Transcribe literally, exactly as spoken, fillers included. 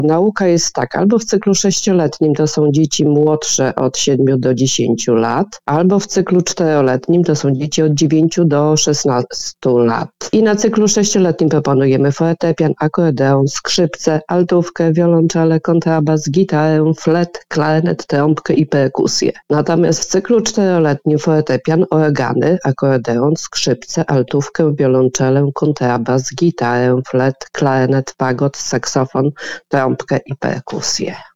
Nauka jest taka, albo w cyklu sześcioletnim to są dzieci młodsze od siedmiu do dziesięciu lat, albo w cyklu czteroletnim to są dzieci od dziewięciu do szesnastu lat. I na cyklu sześcioletnim proponujemy fortepian, akordeon, skrzypce, altówkę, wiolonczele, kontrabas, gitarę, flet, klarynet, trąbkę i perkusję. Natomiast w cyklu czteroletnim fortepian, organy, akordeon, skrzypce, altówkę, wiolonczelę, kontrabas, gitarę, flet, klarynet, fagot, saksofon, trąbkę i perkusję.